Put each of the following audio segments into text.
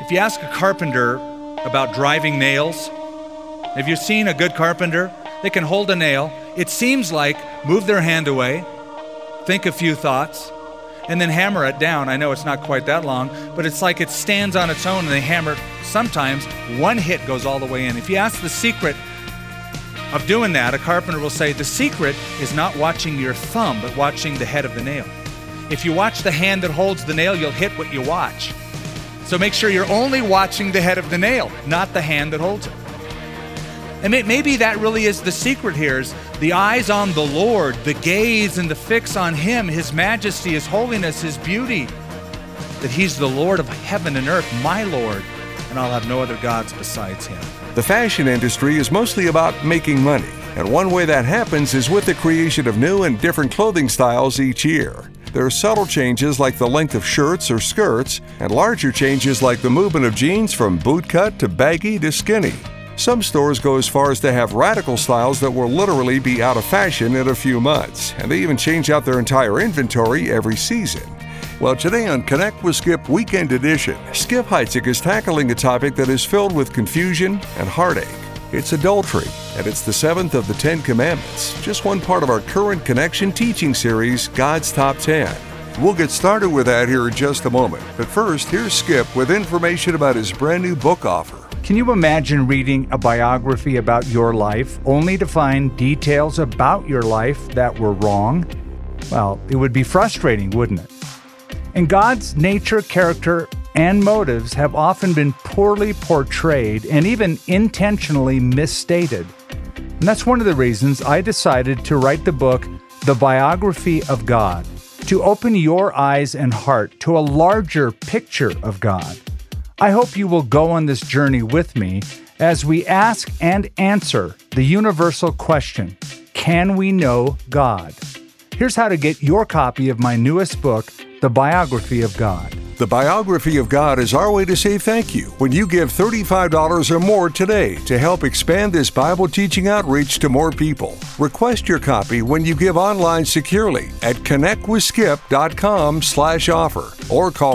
If you ask a carpenter about driving nails, have you seen a good carpenter? They can hold a nail. It seems like move their hand away, think a few thoughts, and then hammer it down. I know it's not quite that long, but it's like it stands on its own and they hammer it. Sometimes one hit goes all the way in. If you ask the secret of doing that, a carpenter will say the secret is not watching your thumb, but watching the head of the nail. If you watch the hand that holds the nail, you'll hit what you watch. So make sure you're only watching the head of the nail, not the hand that holds it. And maybe that really is the secret here, is the eyes on the Lord, the gaze and the fix on Him, His majesty, His holiness, His beauty, that He's the Lord of heaven and earth, my Lord, and I'll have no other gods besides Him. The fashion industry is mostly about making money, and one way that happens is with the creation of new and different clothing styles each year. There are subtle changes like the length of shirts or skirts, and larger changes like the movement of jeans from bootcut to baggy to skinny. Some stores go as far as to have radical styles that will literally be out of fashion in a few months, and they even change out their entire inventory every season. Well, today on Connect with Skip Weekend Edition, Skip Heitzig is tackling a topic that is filled with confusion and heartache. It's adultery, and it's the 7th of the 10 Commandments, just one part of our current Connection teaching series, God's Top 10. We'll get started with that here in just a moment, but first, here's Skip with information about his brand new book offer. Can you imagine reading a biography about your life only to find details about your life that were wrong? Well, it would be frustrating, wouldn't it? And God's nature, character, and motives have often been poorly portrayed and even intentionally misstated. And that's one of the reasons I decided to write the book, The Biography of God, to open your eyes and heart to a larger picture of God. I hope you will go on this journey with me as we ask and answer the universal question, can we know God? Here's how to get your copy of my newest book, The Biography of God. The Biography of God is our way to say thank you when you give $35 or more today to help expand this Bible teaching outreach to more people. Request your copy when you give online securely at connectwithskip.com/offer or call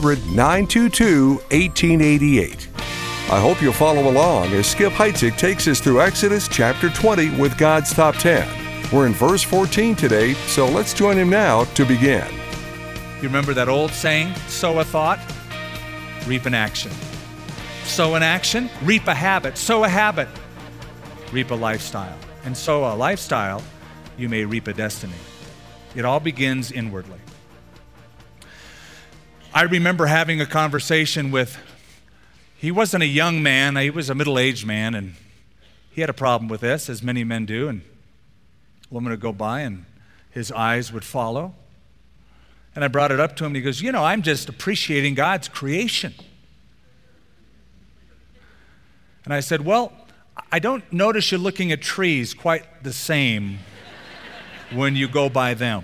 800-922-1888. I hope you'll follow along as Skip Heitzig takes us through Exodus chapter 20 with God's Top 10. We're in verse 14 today, so let's join him now to begin. You remember that old saying, sow a thought, reap an action. Sow an action, reap a habit. Sow a habit, reap a lifestyle. And sow a lifestyle, you may reap a destiny. It all begins inwardly. I remember having a conversation with, he wasn't a young man, he was a middle-aged man, and he had a problem with this, as many men do, and a woman would go by and his eyes would follow. And I brought it up to him, and he goes, I'm just appreciating God's creation. And I said, well, I don't notice you looking at trees quite the same when you go by them.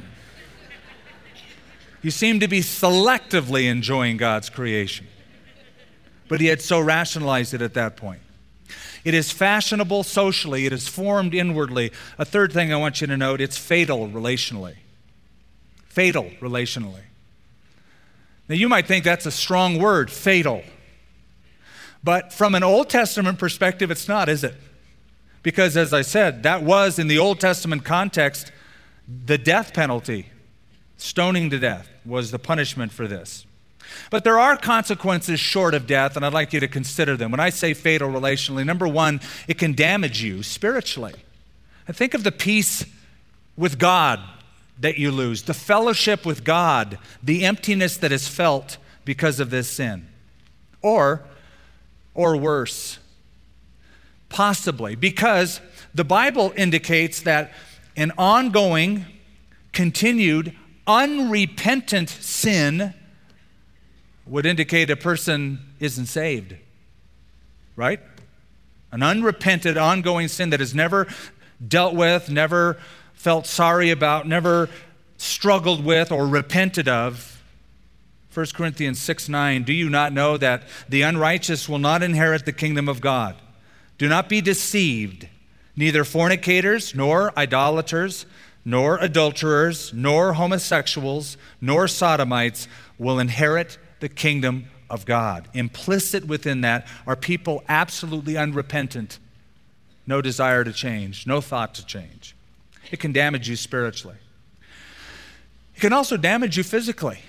You seem to be selectively enjoying God's creation. But he had so rationalized it at that point. It is fashionable socially. It is formed inwardly. A third thing I want you to note, it's fatal relationally. Fatal relationally. Now you might think that's a strong word, fatal. But from an Old Testament perspective, it's not, is it? Because as I said, that was in the Old Testament context, the death penalty. Stoning to death was the punishment for this. But there are consequences short of death, and I'd like you to consider them. When I say fatal relationally, number one, it can damage you spiritually. And think of the peace with God that you lose, the fellowship with God, the emptiness that is felt because of this sin. Or worse, possibly, because the Bible indicates that an ongoing, continued, unrepentant sin would indicate a person isn't saved, right? An unrepented, ongoing sin that is never dealt with, never felt sorry about, never struggled with or repented of. 1 Corinthians 6:9, do you not know that the unrighteous will not inherit the kingdom of God? Do not be deceived. Neither fornicators, nor idolaters, nor adulterers, nor homosexuals, nor sodomites will inherit the kingdom of God. Implicit within that are people absolutely unrepentant, no desire to change, no thought to change. It can damage you spiritually. It can also damage you physically.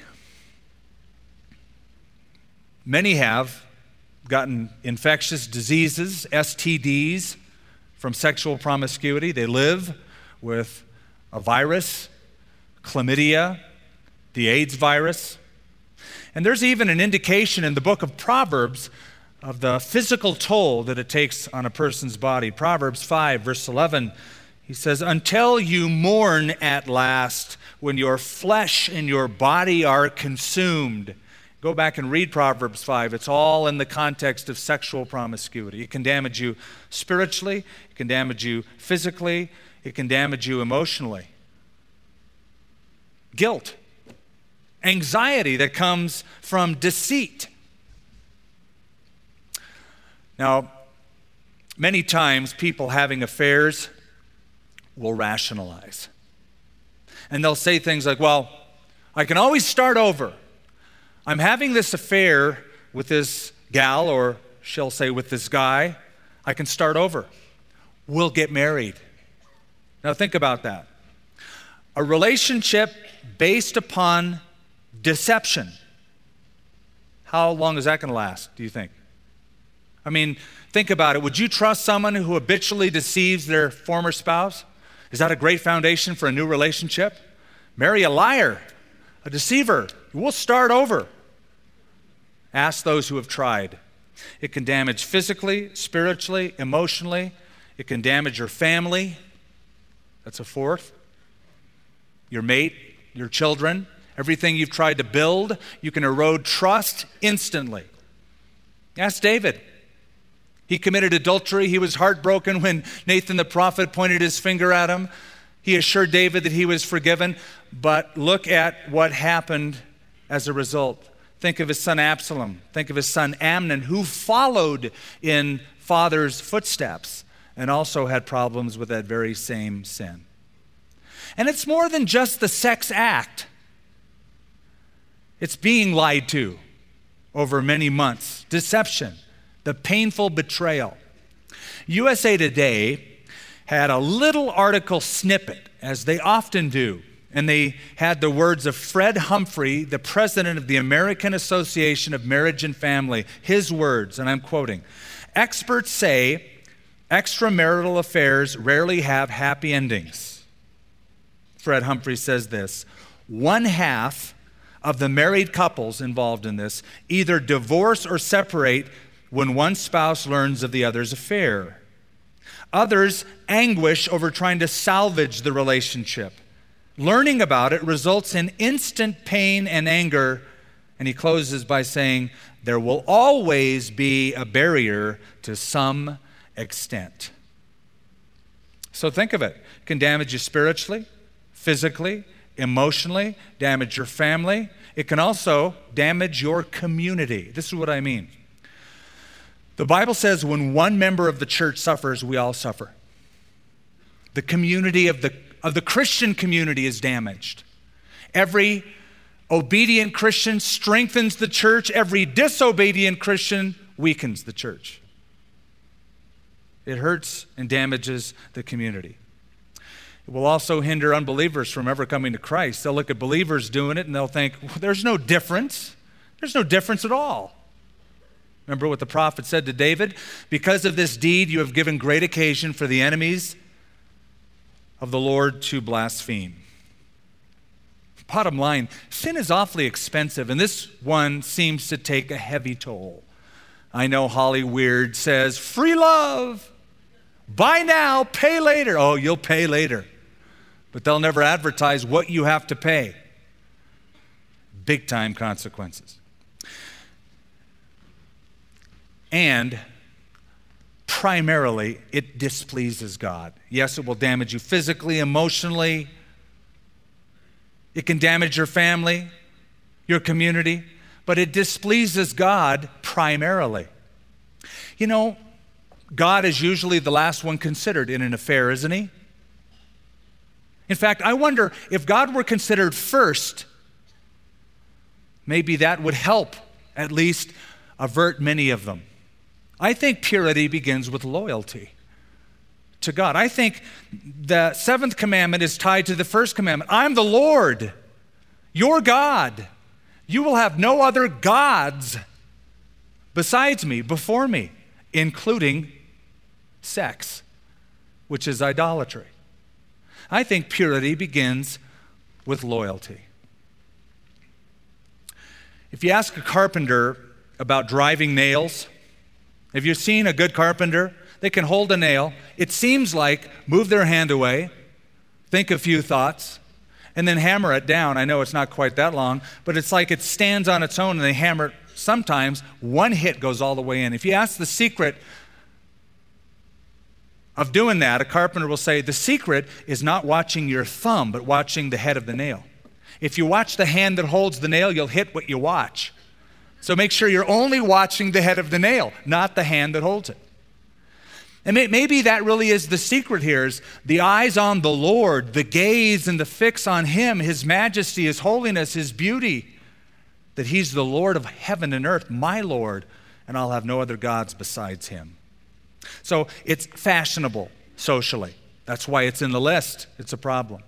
Many have gotten infectious diseases, STDs, from sexual promiscuity. They live with a virus, chlamydia, the AIDS virus. And there's even an indication in the book of Proverbs of the physical toll that it takes on a person's body. Proverbs 5, verse 11, he says, "Until you mourn at last, when your flesh and your body are consumed." Go back and read Proverbs 5. It's all in the context of sexual promiscuity. It can damage you spiritually. It can damage you physically. It can damage you emotionally. Guilt, anxiety that comes from deceit. Now, many times people having affairs will rationalize. And they'll say things like, well, I can always start over. I'm having this affair with this gal, or she'll say with this guy. I can start over. We'll get married. Now think about that. A relationship based upon deception. How long is that going to last, do you think? I mean, think about it. Would you trust someone who habitually deceives their former spouse? Is that a great foundation for a new relationship? Marry a liar, a deceiver. We'll start over. Ask those who have tried. It can damage physically, spiritually, emotionally. It can damage your family. That's a fourth. Your mate, your children, everything you've tried to build. You can erode trust instantly. Ask David. He committed adultery. He was heartbroken when Nathan the prophet pointed his finger at him. He assured David that he was forgiven. But look at what happened as a result. Think of his son Absalom. Think of his son Amnon, who followed in father's footsteps and also had problems with that very same sin. And it's more than just the sex act. It's being lied to over many months. Deception. The painful betrayal. USA Today had a little article snippet, as they often do, and they had the words of Fred Humphrey, the president of the American Association of Marriage and Family. His words, and I'm quoting, "Experts say extramarital affairs rarely have happy endings." Fred Humphrey says this, "One half of the married couples involved in this either divorce or separate when one spouse learns of the other's affair. Others anguish over trying to salvage the relationship. Learning about it results in instant pain and anger." And he closes by saying, "There will always be a barrier to some extent." So think of it. It can damage you spiritually, physically, emotionally, damage your family. It can also damage your community. This is what I mean. The Bible says when one member of the church suffers, we all suffer. The community of the Christian community is damaged. Every obedient Christian strengthens the church. Every disobedient Christian weakens the church. It hurts and damages the community. It will also hinder unbelievers from ever coming to Christ. They'll look at believers doing it and they'll think, well, there's no difference. There's no difference at all. Remember what the prophet said to David? "Because of this deed, you have given great occasion for the enemies of the Lord to blaspheme." Bottom line, sin is awfully expensive, and this one seems to take a heavy toll. I know Holly Weird says, free love, buy now, pay later. Oh, you'll pay later. But they'll never advertise what you have to pay. Big time consequences. And primarily, it displeases God. Yes, it will damage you physically, emotionally. It can damage your family, your community, but it displeases God primarily. You know, God is usually the last one considered in an affair, isn't he? In fact, I wonder if God were considered first, maybe that would help at least avert many of them. I think purity begins with loyalty to God. I think the seventh commandment is tied to the first commandment. I'm the Lord, your God. You will have no other gods besides me, before me, including sex, which is idolatry. I think purity begins with loyalty. If you ask a carpenter about driving nails, have you seen a good carpenter? They can hold a nail. It seems like move their hand away, think a few thoughts, and then hammer it down. I know it's not quite that long, but it's like it stands on its own and they hammer it. Sometimes one hit goes all the way in. If you ask the secret of doing that, a carpenter will say, the secret is not watching your thumb, but watching the head of the nail. If you watch the hand that holds the nail, you'll hit what you watch. So make sure you're only watching the head of the nail, not the hand that holds it. And maybe that really is the secret here, is the eyes on the Lord, the gaze and the fix on Him, His majesty, His holiness, His beauty, that He's the Lord of heaven and earth, my Lord, and I'll have no other gods besides Him. So it's fashionable socially. That's why it's in the list. It's a problem.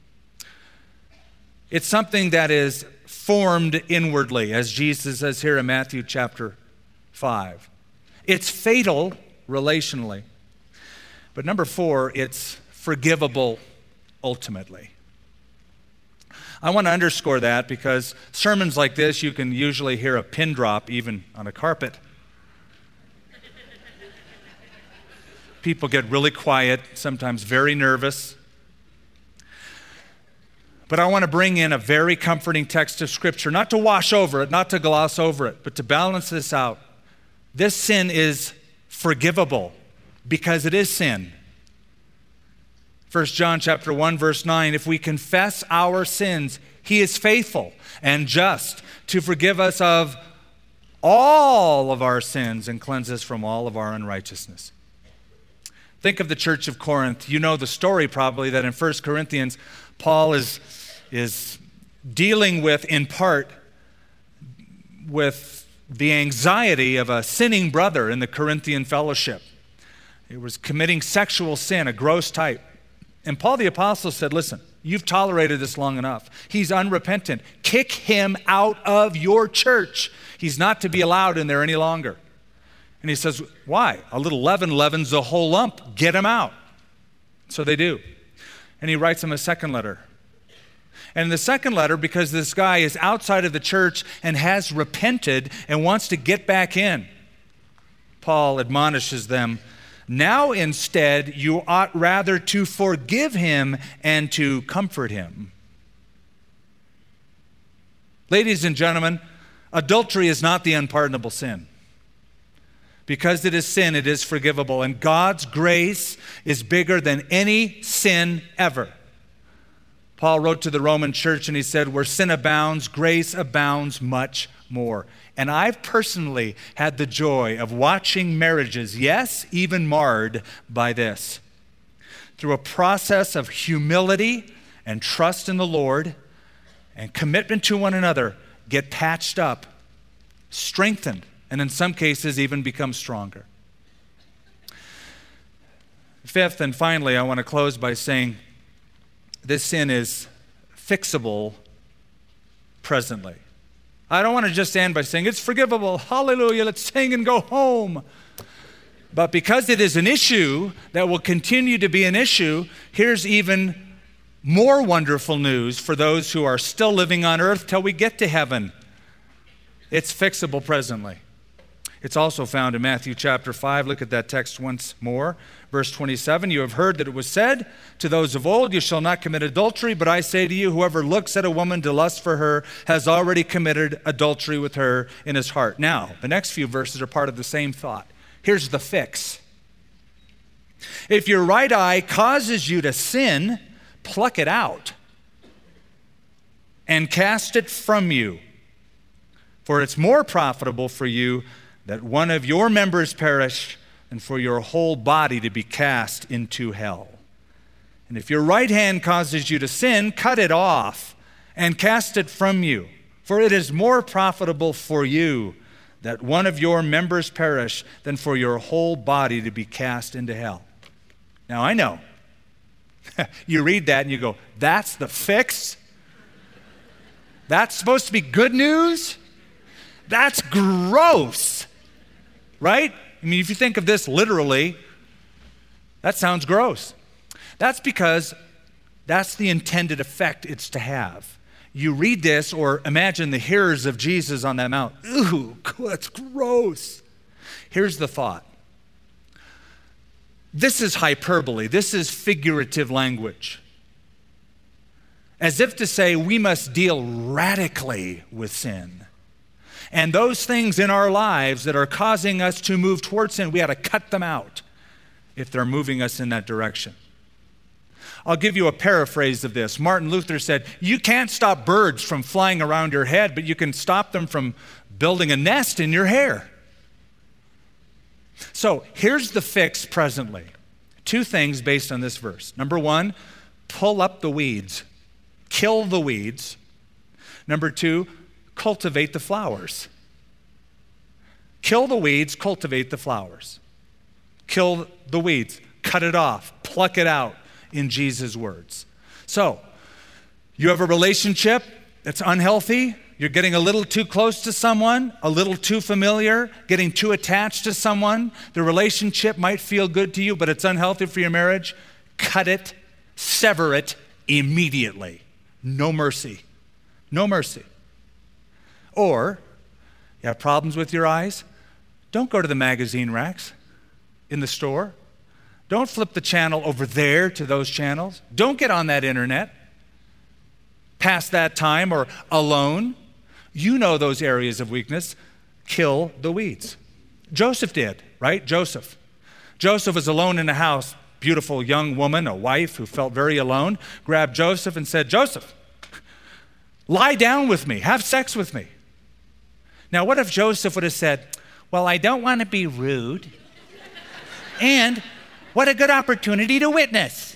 It's something that is formed inwardly, as Jesus says here in Matthew chapter 5. It's fatal relationally. But number 4, it's forgivable ultimately. I want to underscore that because sermons like this, you can usually hear a pin drop even on a carpet. People get really quiet, sometimes very nervous. But I want to bring in a very comforting text of Scripture, not to wash over it, not to gloss over it, but to balance this out. This sin is forgivable because it is sin. 1 John chapter 1, verse 9, if we confess our sins, He is faithful and just to forgive us of all of our sins and cleanse us from all of our unrighteousness. Think of the church of Corinth. You know the story probably that in 1 Corinthians, Paul is dealing with, in part, with the anxiety of a sinning brother in the Corinthian fellowship. He was committing sexual sin, a gross type. And Paul the Apostle said, listen, you've tolerated this long enough. He's unrepentant. Kick him out of your church. He's not to be allowed in there any longer. And he says, why? A little leaven leavens the whole lump. Get him out. So they do. And he writes him a second letter. And in the second letter, because this guy is outside of the church and has repented and wants to get back in, Paul admonishes them, now instead you ought rather to forgive him and to comfort him. Ladies and gentlemen, adultery is not the unpardonable sin. Because it is sin, it is forgivable. And God's grace is bigger than any sin ever. Paul wrote to the Roman church and he said, where sin abounds, grace abounds much more. And I've personally had the joy of watching marriages, yes, even marred by this, through a process of humility and trust in the Lord and commitment to one another, get patched up, strengthened, and in some cases even become stronger. Fifth and finally, I want to close by saying this sin is fixable presently. I don't want to just end by saying it's forgivable, hallelujah, let's sing and go home. But because it is an issue that will continue to be an issue, here's even more wonderful news for those who are still living on earth till we get to heaven. It's fixable presently. It's also found in Matthew chapter 5. Look at that text once more. Verse 27, you have heard that it was said to those of old, you shall not commit adultery, but I say to you, whoever looks at a woman to lust for her has already committed adultery with her in his heart. Now, the next few verses are part of the same thought. Here's the fix. If your right eye causes you to sin, pluck it out and cast it from you. For it's more profitable for you that one of your members perish and for your whole body to be cast into hell. And if your right hand causes you to sin, cut it off and cast it from you. For it is more profitable for you that one of your members perish than for your whole body to be cast into hell. Now I know. You read that and you go, that's the fix? That's supposed to be good news? That's gross, right? I mean, if you think of this literally, that sounds gross. That's because that's the intended effect it's to have. You read this or imagine the hearers of Jesus on that mount. Ooh, that's gross. Here's the thought. This is hyperbole. This is figurative language. As if to say we must deal radically with sin. And those things in our lives that are causing us to move towards sin, we ought to cut them out if they're moving us in that direction. I'll give you a paraphrase of this. Martin Luther said, you can't stop birds from flying around your head, but you can stop them from building a nest in your hair. So here's the fix presently. 2 things based on this verse. Number 1, pull up the weeds. Kill the weeds. Number 2, cultivate the flowers. Kill the weeds, cultivate the flowers. Kill the weeds, cut it off, pluck it out in Jesus' words. So, you have a relationship that's unhealthy. You're getting a little too close to someone, a little too familiar, getting too attached to someone. The relationship might feel good to you, but it's unhealthy for your marriage. Cut it, sever it immediately. No mercy. No mercy. Or, you have problems with your eyes? Don't go to the magazine racks in the store. Don't flip the channel over there to those channels. Don't get on that internet past that time or alone. You know those areas of weakness. Kill the weeds. Joseph did, right? Joseph was alone in a house. Beautiful young woman, a wife who felt very alone, grabbed Joseph and said, Joseph, lie down with me, have sex with me. Now, what if Joseph would have said, well, I don't want to be rude, and what a good opportunity to witness.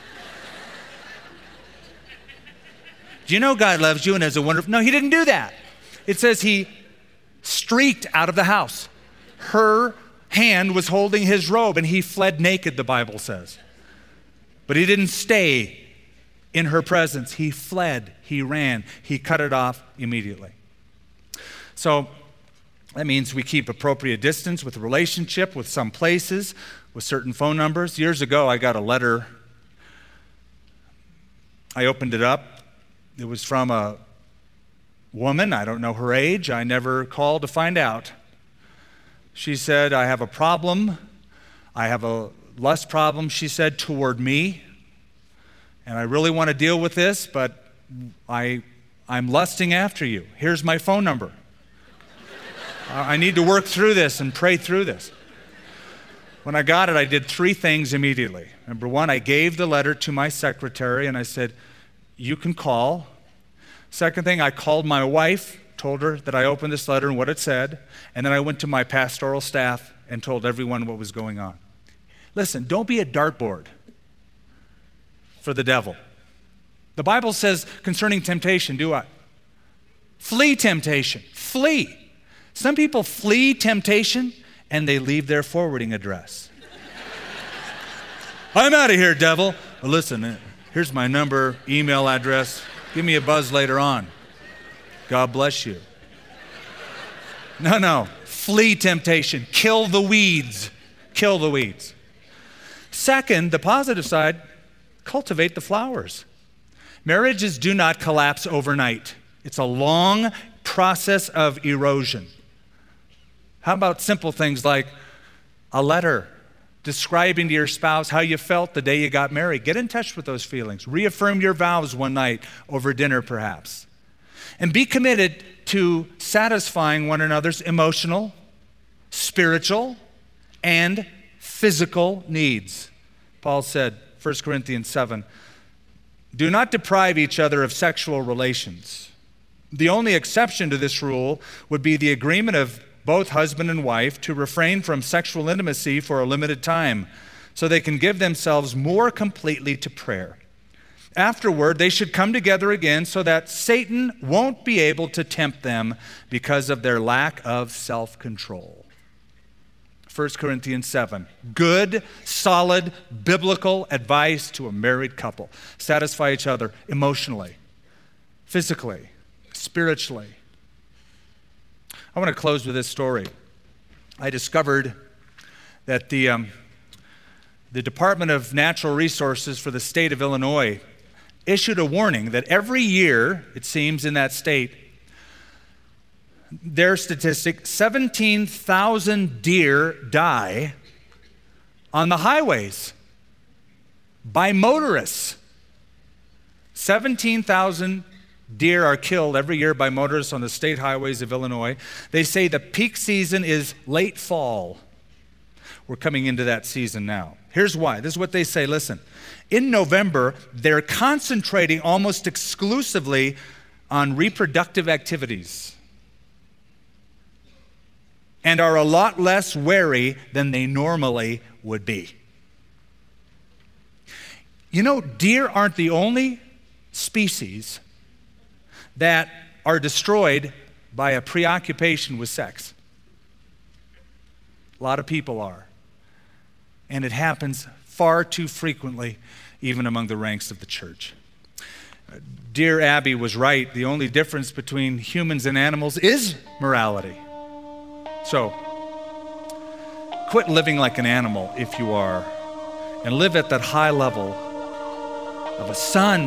Do you know God loves you and has a wonderful... No, he didn't do that. It says he streaked out of the house. Her hand was holding his robe and he fled naked, the Bible says. But he didn't stay in her presence. He fled, he ran, he cut it off immediately. So that means we keep appropriate distance with the relationship, with some places, with certain phone numbers. Years ago, I got a letter. I opened it up. It was from a woman. I don't know her age. I never called to find out. She said, I have a problem. I have a lust problem, she said, toward me. And I really want to deal with this, but I'm lusting after you. Here's my phone number. I need to work through this and pray through this. When I got it, I did 3 things immediately. Number 1, I gave the letter to my secretary and I said, you can call. Second thing, I called my wife, told her that I opened this letter and what it said, and then I went to my pastoral staff and told everyone what was going on. Listen, don't be a dartboard for the devil. The Bible says concerning temptation, do what? Flee temptation. Flee. Some people flee temptation and they leave their forwarding address. I'm out of here, devil. Well, listen, here's my number, email address. Give me a buzz later on. God bless you. No. Flee temptation. Kill the weeds. Kill the weeds. Second, the positive side, cultivate the flowers. Marriages do not collapse overnight. It's a long process of erosion. How about simple things like a letter describing to your spouse how you felt the day you got married? Get in touch with those feelings. Reaffirm your vows one night over dinner, perhaps. And be committed to satisfying one another's emotional, spiritual, and physical needs. Paul said, 1 Corinthians 7, do not deprive each other of sexual relations. The only exception to this rule would be the agreement of both husband and wife to refrain from sexual intimacy for a limited time so they can give themselves more completely to prayer. Afterward, they should come together again so that Satan won't be able to tempt them because of their lack of self-control. 1 Corinthians 7. Good, solid, biblical advice to a married couple. Satisfy each other emotionally, physically, spiritually. I want to close with this story. I discovered that the Department of Natural Resources for the state of Illinois issued a warning that every year, it seems, in that state, their statistic, 17,000 deer die on the highways by motorists. 17,000 deer are killed every year by motorists on the state highways of Illinois. They say the peak season is late fall. We're coming into that season now. Here's why. This is what they say. Listen, in November, they're concentrating almost exclusively on reproductive activities and are a lot less wary than they normally would be. You know, deer aren't the only species that are destroyed by a preoccupation with sex. A lot of people are. And it happens far too frequently, even among the ranks of the church. Dear Abby was right. The only difference between humans and animals is morality. So, quit living like an animal if you are, and live at that high level of a son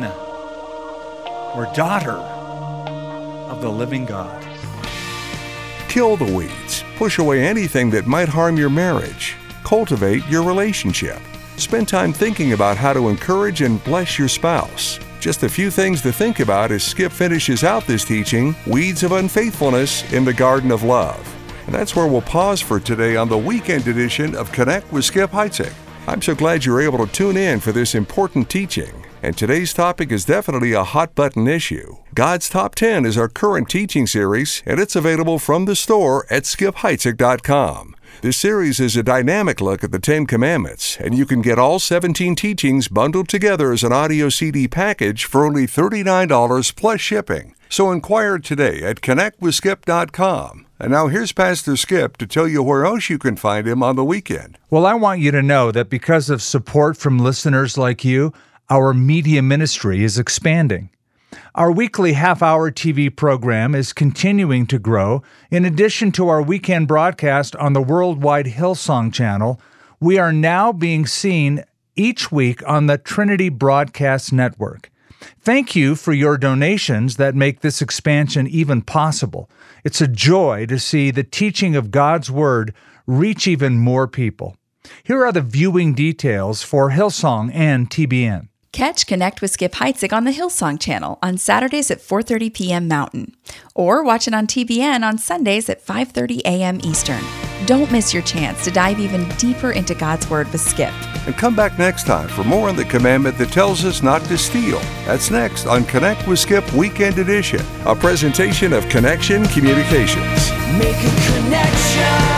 or daughter of the living God. Kill the weeds. Push away anything that might harm your marriage. Cultivate your relationship. Spend time thinking about how to encourage and bless your spouse. Just a few things to think about as Skip finishes out this teaching, Weeds of Unfaithfulness in the Garden of Love. And that's where we'll pause for today on the weekend edition of Connect with Skip Heitzig. I'm so glad you're able to tune in for this important teaching. And today's topic is definitely a hot-button issue. God's Top 10 is our current teaching series, and it's available from the store at skipheitzig.com. This series is a dynamic look at the 10 Commandments, and you can get all 17 teachings bundled together as an audio CD package for only $39 plus shipping. So inquire today at connectwithskip.com. And now here's Pastor Skip to tell you where else you can find him on the weekend. Well, I want you to know that because of support from listeners like you, our media ministry is expanding. Our weekly half-hour TV program is continuing to grow. In addition to our weekend broadcast on the worldwide Hillsong channel, we are now being seen each week on the Trinity Broadcast Network. Thank you for your donations that make this expansion even possible. It's a joy to see the teaching of God's Word reach even more people. Here are the viewing details for Hillsong and TBN. Catch Connect with Skip Heitzig on the Hillsong channel on Saturdays at 4:30 p.m. Mountain, or watch it on TBN on Sundays at 5:30 a.m. Eastern. Don't miss your chance to dive even deeper into God's Word with Skip. And come back next time for more on the commandment that tells us not to steal. That's next on Connect with Skip Weekend Edition, a presentation of Connection Communications. Make a connection.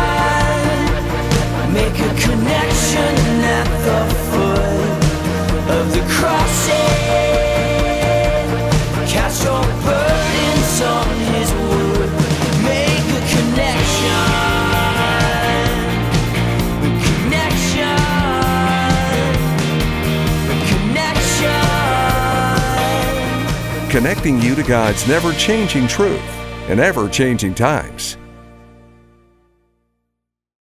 Make a connection at the foot of the cross. Cast your burdens on His wood. Make a connection. Connecting you to God's never-changing truth in ever-changing times.